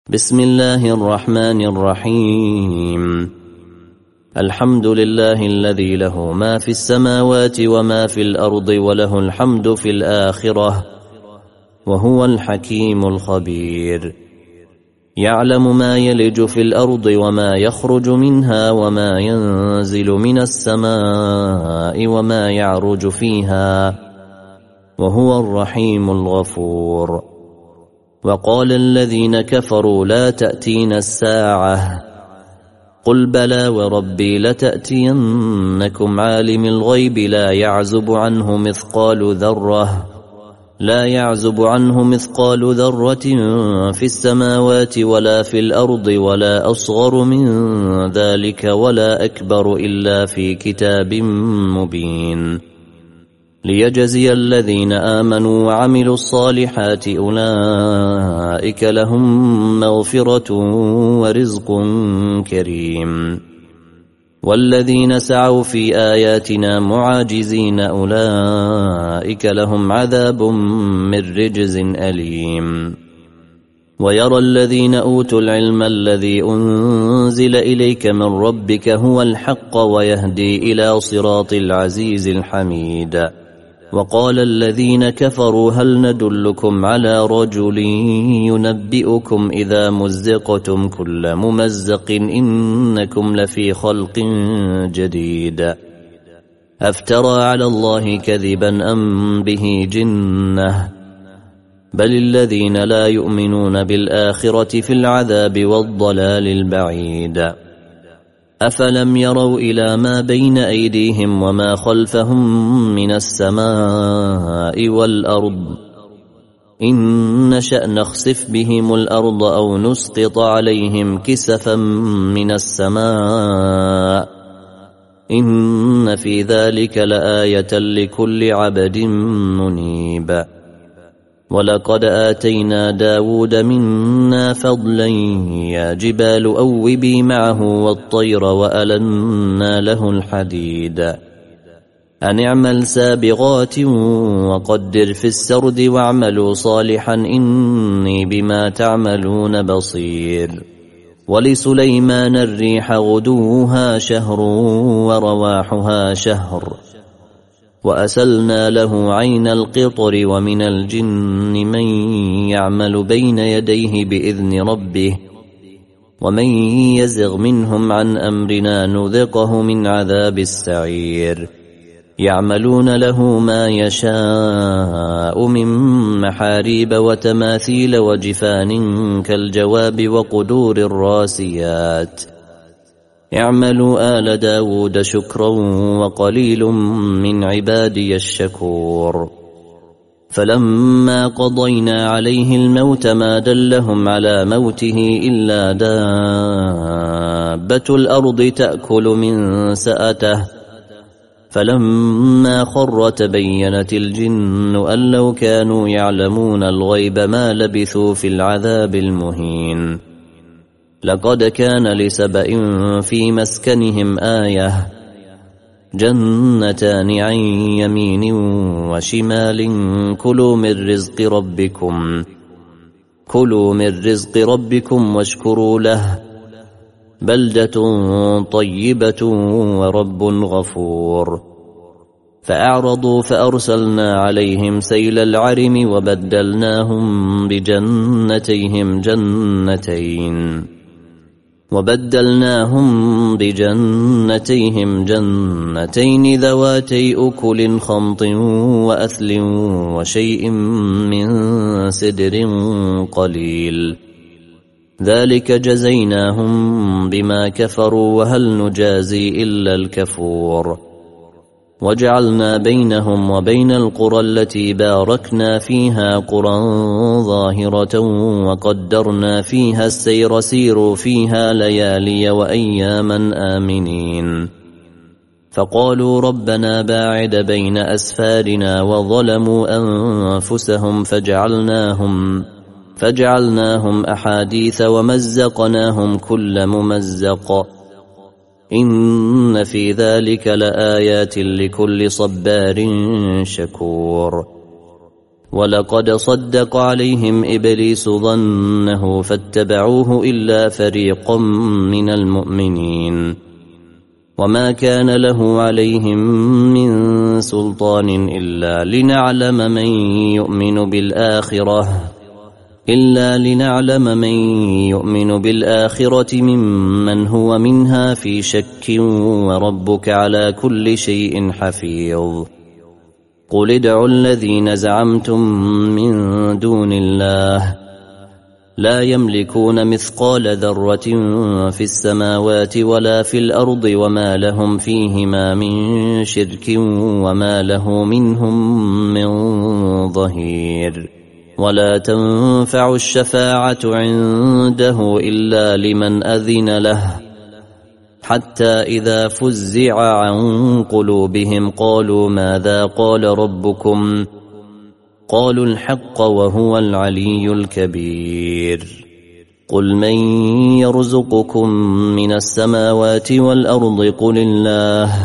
بسم الله الرحمن الرحيم. الحمد لله الذي له ما في السماوات وما في الأرض وله الحمد في الآخرة وهو الحكيم الخبير. يعلم ما يلج في الأرض وما يخرج منها وما ينزل من السماء وما يعرج فيها وهو الرحيم الغفور. وقال الذين كفروا لا تأتينا الساعة قل بلى وربي لتأتينكم عالم الغيب لا يعزب عنه مثقال ذرة في السماوات ولا في الأرض ولا أصغر من ذلك ولا أكبر إلا في كتاب مبين ليجزي الذين آمنوا وعملوا الصالحات أولئك لهم مغفرة ورزق كريم. والذين سعوا في آياتنا معاجزين أولئك لهم عذاب من رجز أليم. ويرى الذين أوتوا العلم الذي أنزل إليك من ربك هو الحق ويهدي إلى صراط العزيز الحميد. وقال الذين كفروا هل ندلكم على رجل ينبئكم إذا مزقتم كل ممزق إنكم لفي خلق جديد أفترى على الله كذبا أم به جنة بل الذين لا يؤمنون بالآخرة في العذاب والضلال البعيد. أفلم يروا إلى ما بين أيديهم وما خلفهم من السماء والأرض إن نشأ نخسف بهم الأرض أو نسقط عليهم كسفا من السماء إن في ذلك لآية لكل عبد منيب. ولقد آتينا داود منا فضلا يا جبال أوبي معه والطير وألنا له الحديد أن اعمل سابغات وقدر في السرد واعملوا صالحا إني بما تعملون بصير. ولسليمان الريح غدوها شهر ورواحها شهر وأسلنا له عين القطر ومن الجن من يعمل بين يديه بإذن ربه ومن يزغ منهم عن أمرنا نذقه من عذاب السعير. يعملون له ما يشاء من محاريب وتماثيل وجفان كالجواب وقدور الراسيات اعملوا آل داود شكرا وقليل من عبادي الشكور. فلما قضينا عليه الموت ما دلهم على موته إلا دابة الأرض تأكل من سأته فلما خر تبينت الجن أن لو كانوا يعلمون الغيب ما لبثوا في العذاب المهين. لقد كان لسبأ في مسكنهم آية جنتان عن يمين وشمال كلوا من رزق ربكم واشكروا له بلدة طيبة ورب غفور. فأعرضوا فأرسلنا عليهم سيل العرم وبدلناهم بجنتيهم جنتين ذواتي أكل خمط وأثل وشيء من سدر قليل ذلك جزيناهم بما كفروا وهل نجازي إلا الكفور. وجعلنا بينهم وبين القرى التي باركنا فيها قرى ظاهرة وقدرنا فيها السير سيروا فيها ليالي وأياما آمنين. فقالوا ربنا باعد بين أسفارنا وظلموا أنفسهم فجعلناهم أحاديث ومزقناهم كل ممزق إن في ذلك لآيات لكل صبار شكور. ولقد صدق عليهم إبليس ظنه فاتبعوه إلا فريقا من المؤمنين وما كان له عليهم من سلطان إلا لنعلم من يؤمن بالآخرة ممن هو منها في شك وربك على كل شيء حفيظ. قل ادعوا الذين زعمتم من دون الله لا يملكون مثقال ذرة في السماوات ولا في الأرض وما لهم فيهما من شرك وما له منهم من ظهير. ولا تنفع الشفاعة عنده إلا لمن أذن له حتى إذا فزع عن قلوبهم قالوا ماذا قال ربكم قالوا الحق وهو العلي الكبير. قل من يرزقكم من السماوات والأرض قل الله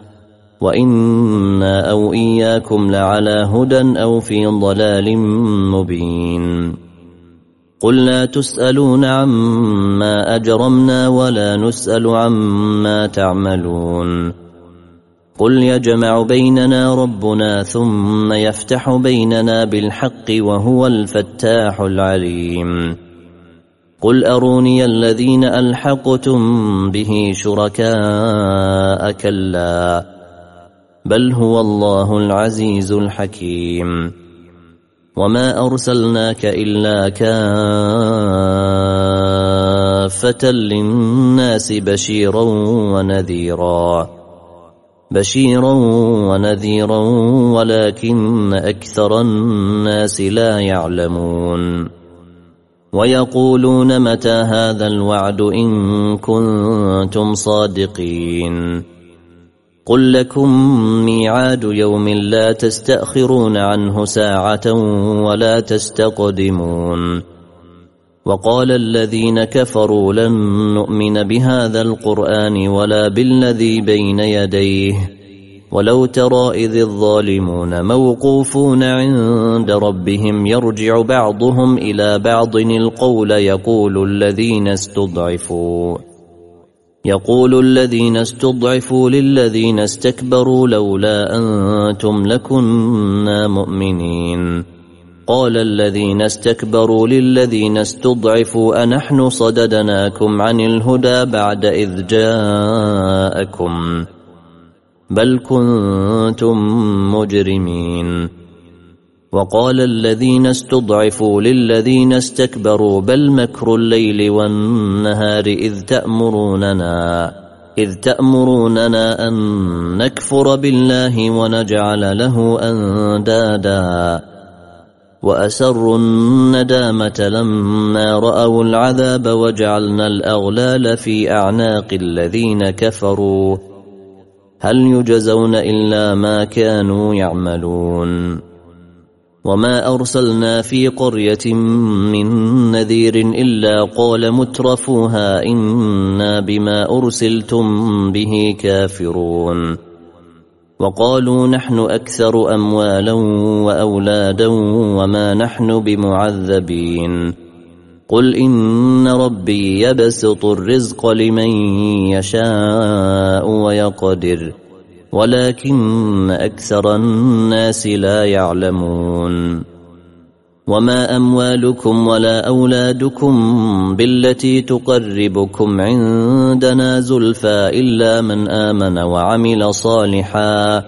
وإنا أو إياكم لعلى هدى أو في ضلال مبين. قل لا تسألون عما أجرمنا ولا نسأل عما تعملون. قل يجمع بيننا ربنا ثم يفتح بيننا بالحق وهو الفتاح العليم. قل أروني الذين ألحقتم به شركاء كلا بل هو الله العزيز الحكيم. وما أرسلناك إلا كافة للناس بشيرا ونذيرا ولكن أكثر الناس لا يعلمون. ويقولون متى هذا الوعد إن كنتم صادقين. قل لكم ميعاد يوم لا تستأخرون عنه ساعة ولا تستقدمون. وقال الذين كفروا لن نؤمن بهذا القرآن ولا بالذي بين يديه ولو ترى إذ الظالمون موقوفون عند ربهم يرجع بعضهم إلى بعض القول يقول الذين استضعفوا للذين استكبروا لولا أنتم لكنا مؤمنين. قال الذين استكبروا للذين استضعفوا أنحن صددناكم عن الهدى بعد إذ جاءكم بل كنتم مجرمين. وقال الذين استضعفوا للذين استكبروا بل مكر الليل والنهار إذ تأمروننا أن نكفر بالله ونجعل له أندادا. وأسروا الندامة لما رأوا العذاب وجعلنا الأغلال في أعناق الذين كفروا هل يجزون إلا ما كانوا يعملون. وما أرسلنا في قرية من نذير إلا قال مترفوها إنا بما أرسلتم به كافرون. وقالوا نحن أكثر أموالا وأولادا وما نحن بمعذبين. قل إن ربي يبسط الرزق لمن يشاء ويقدر ولكن أكثر الناس لا يعلمون. وما أموالكم ولا أولادكم بالتي تقربكم عندنا زلفى إلا من آمن وعمل صالحا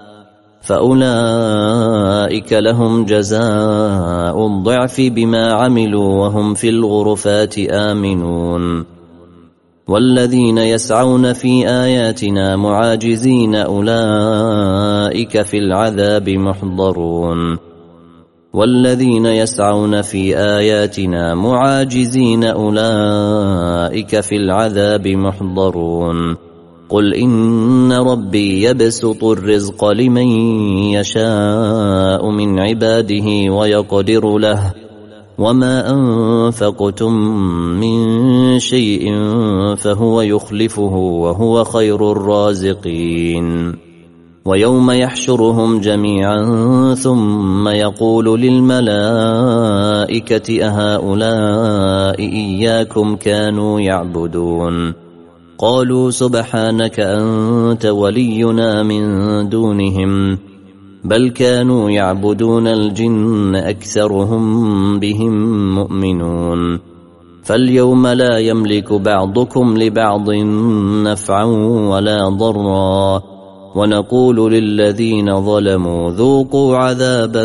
فأولئك لهم جزاء الضعف بما عملوا وهم في الغرفات آمنون. والذين يسعون في آياتنا معاجزين أولئك في العذاب محضرون. والذين يسعون في آياتنا معاجزين أولئك في العذاب محضرون. قل إن ربي يبسط الرزق لمن يشاء من عباده ويقدر له وما أنفقتم من شيء فهو يخلفه وهو خير الرازقين. ويوم يحشرهم جميعا ثم يقول للملائكة أهؤلاء إياكم كانوا يعبدون قالوا سبحانك أنت ولينا من دونهم بل كانوا يعبدون الجن أكثرهم بهم مؤمنون فاليوم لا يملك بعضكم لبعض نفعا ولا ضرا ونقول للذين ظلموا ذوقوا عذاب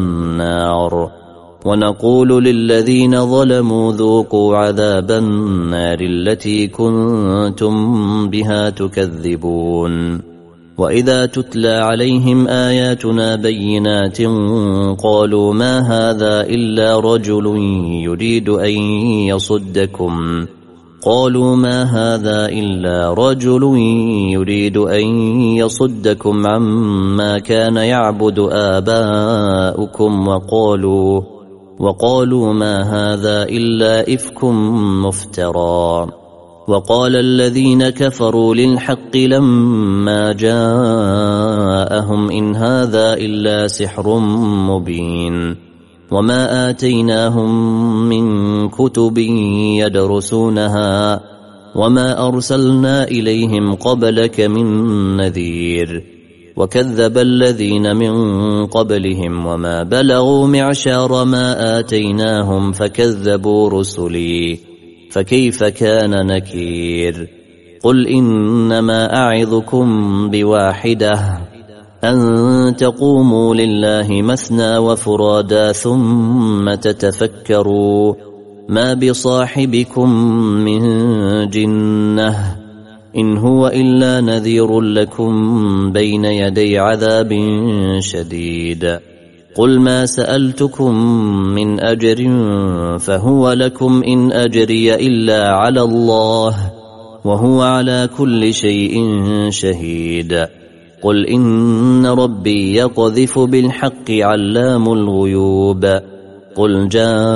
النار التي كنتم بها تكذبون وإذا تتلى عليهم آياتنا بينات قالوا ما هذا إلا رجل يريد أن يصدكم عما كان يعبد آباؤكم وقالوا ما هذا إلا إفك مفترى وقال الذين كفروا للحق لما جاءهم إن هذا إلا سحر مبين وما آتيناهم من كتب يدرسونها وما أرسلنا إليهم قبلك من نذير وكذب الذين من قبلهم وما بلغوا معشار ما آتيناهم فكذبوا رسلي فكيف كان نكير قل إنما أعظكم بواحدة أن تقوموا لله مثنى وفرادا ثم تتفكروا ما بصاحبكم من جنة إن هو إلا نذير لكم بين يدي عذاب شديد قل ما سألتكم من أجر فهو لكم إن أجري إلا على الله وهو على كل شيء شهيد قل إن ربي يقذف بالحق علام الغيوب قل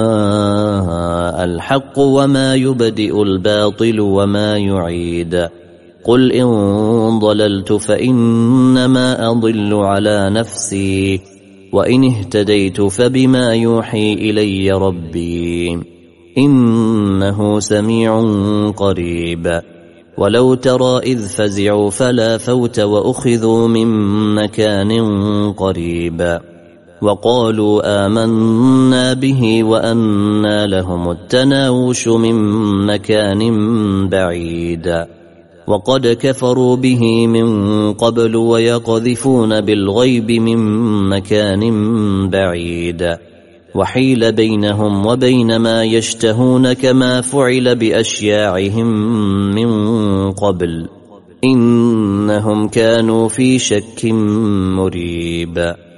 جاء الحق وما يبدئ الباطل وما يعيد قل إن ضللت فإنما أضل على نفسي وإن اهتديت فبما يوحي إلي ربي إنه سميع قريب ولو ترى إذ فزعوا فلا فوت وأخذوا من مكان قريب وقالوا آمنا به وأنى لهم التناوش من مكان بعيد وقد كفروا به من قبل ويقذفون بالغيب من مكان بعيد وحيل بينهم وبين ما يشتهون كما فعل بأشياعهم من قبل إنهم كانوا في شك مريب